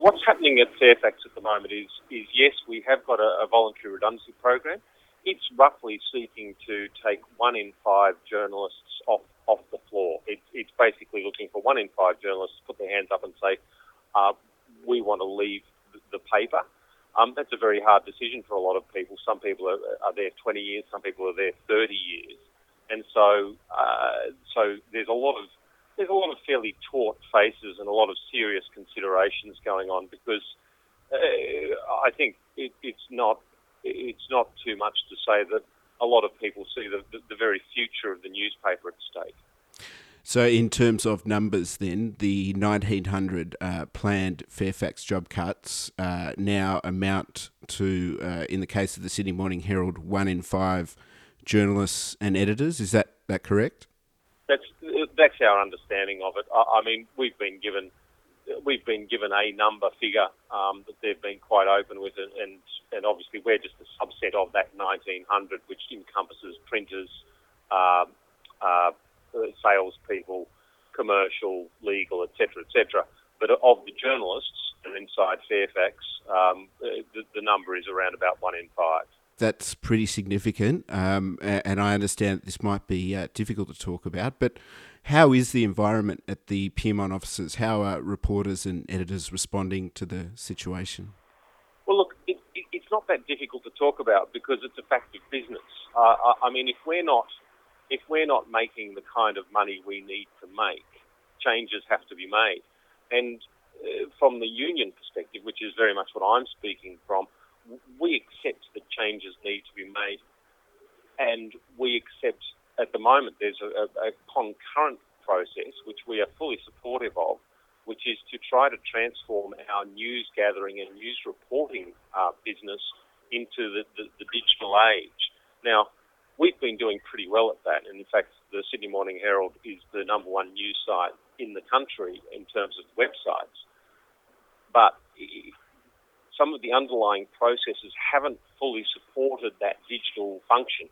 What's happening at Fairfax at the moment is yes, we have got a voluntary redundancy program. It's roughly seeking to take 1 in 5 journalists off the floor. It's basically looking for 1 in 5 journalists to put their hands up and say, we want to leave the paper. That's a very hard decision for a lot of people. Some people are there 20 years, some people are there 30 years. And so there's a lot of fairly taut faces and a lot of serious considerations going on because I think it's not too much to say that a lot of people see the very future of the newspaper at stake. So in terms of numbers then, the 1,900 planned Fairfax job cuts now amount to, in the case of the Sydney Morning Herald, 1 in 5 journalists and editors. Is that correct? That's our understanding of it. I mean, we've been given a number figure that they've been quite open with, and obviously we're just a subset of that 1,900, which encompasses printers, salespeople, commercial, legal, etc., etc. But of the journalists and inside Fairfax, the number is around about 1 in 5. That's pretty significant, and I understand this might be difficult to talk about, but how is the environment at the Pyrmont offices? How are reporters and editors responding to the situation? Well, look, it's not that difficult to talk about because it's a fact of business. I mean, if we're not making the kind of money we need to make, changes have to be made. And from the union perspective, which is very much what I'm speaking from, we accept that changes need to be made, and we accept at the moment there's a concurrent process which we are fully supportive of, which is to try to transform our news gathering and news reporting business into the digital age. Now, we've been doing pretty well at that, and in fact the Sydney Morning Herald is the number one news site in the country in terms of websites, but some of the underlying processes haven't fully supported that digital function.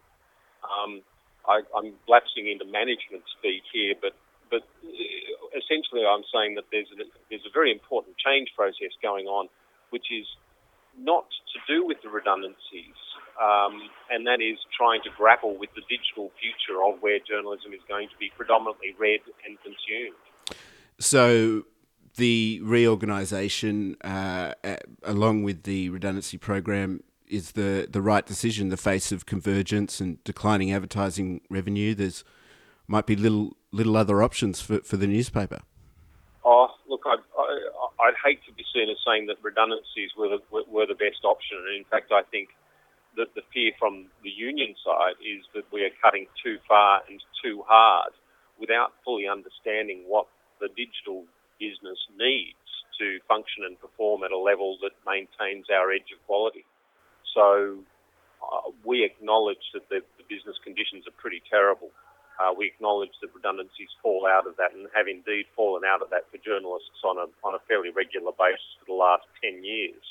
I'm lapsing into management speak here, but essentially I'm saying that there's a very important change process going on, which is not to do with the redundancies, and that is trying to grapple with the digital future of where journalism is going to be predominantly read and consumed. So the reorganisation, along with the redundancy program, is the right decision in the face of convergence and declining advertising revenue. There's might be little other options for the newspaper. Oh, look, I'd hate to be seen as saying that redundancies were the best option. And in fact, I think that the fear from the union side is that we are cutting too far and too hard without fully understanding what the digital business needs to function and perform at a level that maintains our edge of quality. So we acknowledge that the business conditions are pretty terrible. We acknowledge that redundancies fall out of that and have indeed fallen out of that for journalists on a fairly regular basis for the last 10 years.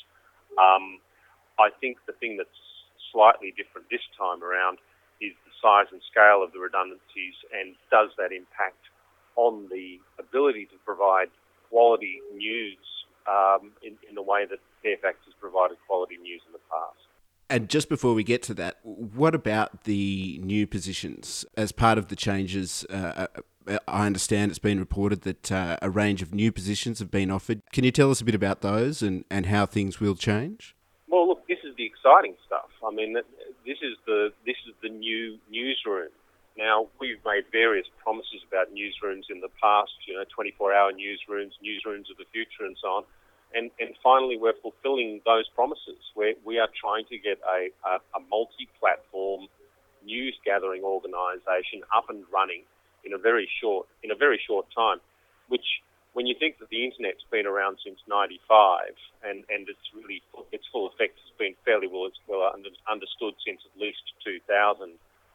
I think the thing that's slightly different this time around is the size and scale of the redundancies, and does that impact on the ability to provide quality news in the way that Fairfax has provided quality news in the past. And just before we get to that, what about the new positions? As part of the changes, I understand it's been reported that a range of new positions have been offered. Can you tell us a bit about those and how things will change? Well, look, this is the exciting stuff. I mean, this is the new newsroom. Now, we've made various promises about newsrooms in the past, 24-hour newsrooms of the future and so on. And finally, we're fulfilling those promises. We are trying to get a multi-platform news-gathering organisation up and running in a very short time, which, when you think that the internet's been around since '95 and its full effect has been fairly well understood since at least 2000,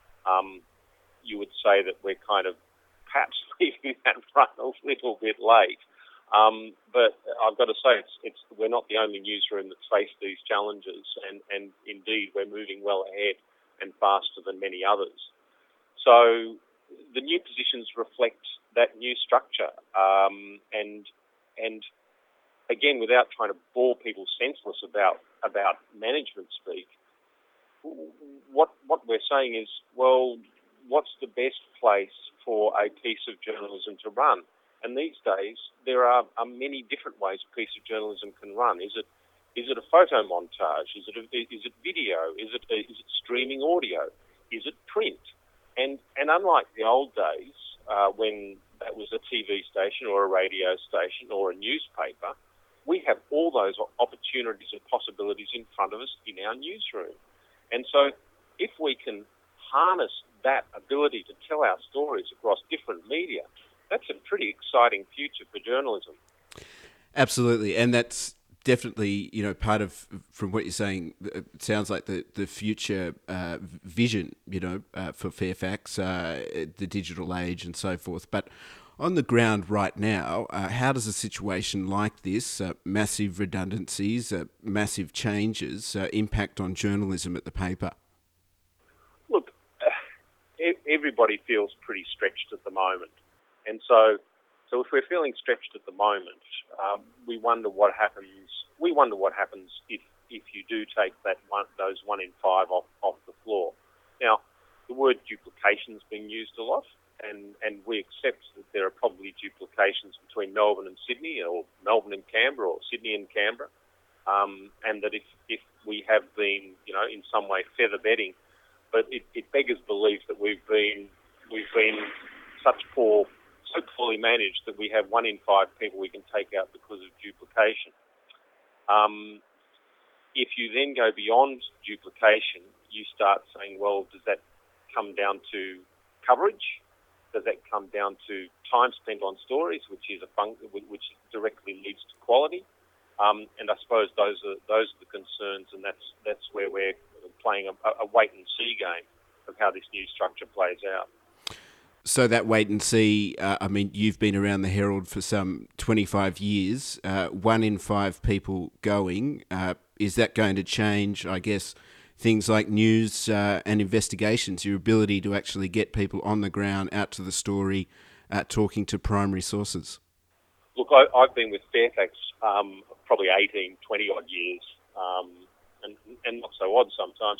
you would say that we're kind of perhaps leaving that run a little bit late. But I've got to say, we're not the only newsroom that's faced these challenges, and indeed we're moving well ahead and faster than many others. So the new positions reflect that new structure, and again, without trying to bore people senseless about management speak, what we're saying is, well, what's the best place for a piece of journalism to run? And these days, there are many different ways a piece of journalism can run. Is it a photo montage? Is it video? Is it streaming audio? Is it print? And unlike the old days, when that was a TV station or a radio station or a newspaper, we have all those opportunities and possibilities in front of us in our newsroom. And so if we can harness that ability to tell our stories across different media, that's a pretty exciting future for journalism. Absolutely. And that's definitely, part of, from what you're saying, it sounds like the future vision, for Fairfax, the digital age and so forth. But on the ground right now, how does a situation like this, massive redundancies, massive changes, impact on journalism at the paper? Look, everybody feels pretty stretched at the moment. And so if we're feeling stretched at the moment, we wonder what happens. We wonder what happens if you do take those 1 in 5 off the floor. Now, the word duplication is being used a lot, and we accept that there are probably duplications between Melbourne and Sydney, or Melbourne and Canberra, or Sydney and Canberra, and that if we have been, in some way feather bedding, but it beggars belief that we've been so poorly managed that we have 1 in 5 people we can take out because of duplication. If you then go beyond duplication, you start saying, well, does that come down to coverage? Does that come down to time spent on stories, which directly leads to quality? And I suppose those are the concerns, and that's where we're playing a wait and see game of how this new structure plays out. So that wait and see, you've been around the Herald for some 25 years, 1 in 5 people going. Is that going to change, I guess, things like news and investigations, your ability to actually get people on the ground, out to the story, talking to primary sources? Look, I've been with Fairfax probably 18, 20 odd years, and not so odd sometimes.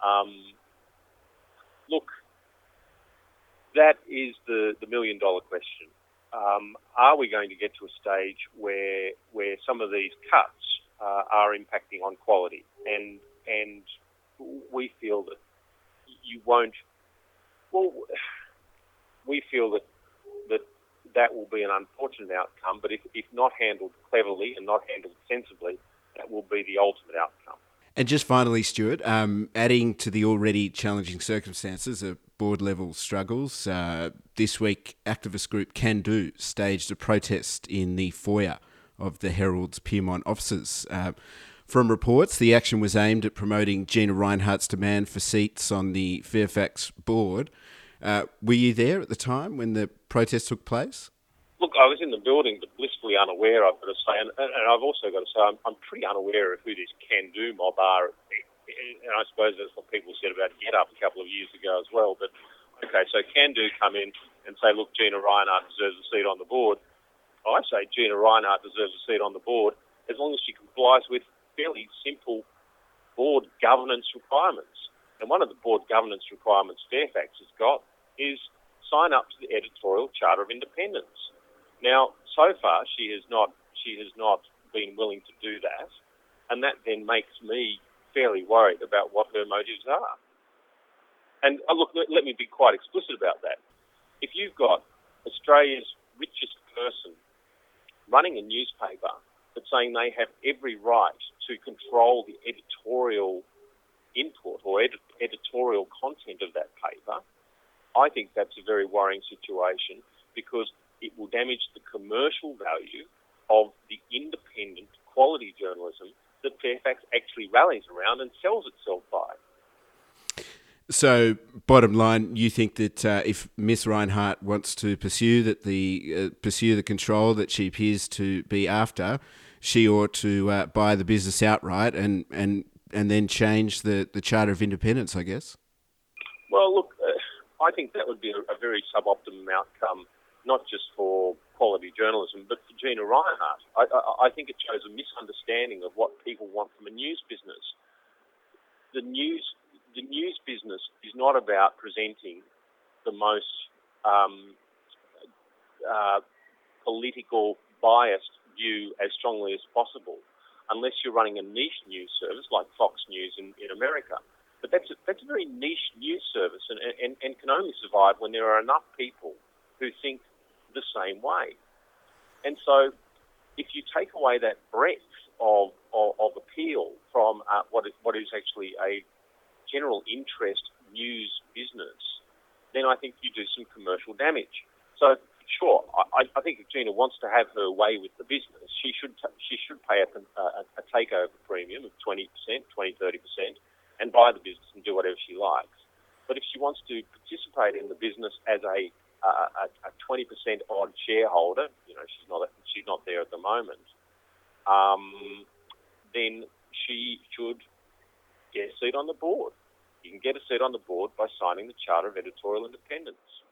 Look, that is the million-dollar question. Are we going to get to a stage where some of these cuts are impacting on quality? And we feel that you won't. Well, we feel that will be an unfortunate outcome. But if not handled cleverly and not handled sensibly, that will be the ultimate outcome. And just finally, Stuart, adding to the already challenging circumstances of board-level struggles, this week activist group Can Do staged a protest in the foyer of the Herald's Pyrmont offices. From reports, the action was aimed at promoting Gina Rinehart's demand for seats on the Fairfax board. Were you there at the time when the protest took place? Look, I was in the building, but blissfully unaware, I've got to say. And I've also got to say, I'm pretty unaware of who this Can Do mob are. And I suppose that's what people said about Get Up a couple of years ago as well. But, okay, so Can Do come in and say, look, Gina Rinehart deserves a seat on the board. I say Gina Rinehart deserves a seat on the board as long as she complies with fairly simple board governance requirements. And one of the board governance requirements Fairfax has got is sign up to the Editorial Charter of Independence. Now, so far, she has not been willing to do that, and that then makes me fairly worried about what her motives are. And look, let me be quite explicit about that. If you've got Australia's richest person running a newspaper but saying they have every right to control the editorial input or editorial content of that paper, I think that's a very worrying situation, because it will damage the commercial value of the independent quality journalism that Fairfax actually rallies around and sells itself by. So, bottom line, you think that if Miss Rinehart wants to pursue the control that she appears to be after, she ought to buy the business outright and then change the Charter of Independence, I guess? Well, look, I think that would be a very suboptimum outcome, not just for quality journalism. But for Gina Reinhart, I think it shows a misunderstanding of what people want from a news business. The news business is not about presenting the most political biased view as strongly as possible, unless you're running a niche news service like Fox News in America. But that's a very niche news service and can only survive when there are enough people who think the same way. And so if you take away that breadth of appeal from what is actually a general interest news business, then I think you do some commercial damage. So sure, I think if Gina wants to have her way with the business, she should pay a takeover premium of 20%, 30%, and buy the business and do whatever she likes. But if she wants to participate in the business as a 20% odd shareholder, she's not there at the moment, then she should get a seat on the board. You can get a seat on the board by signing the Charter of Editorial Independence.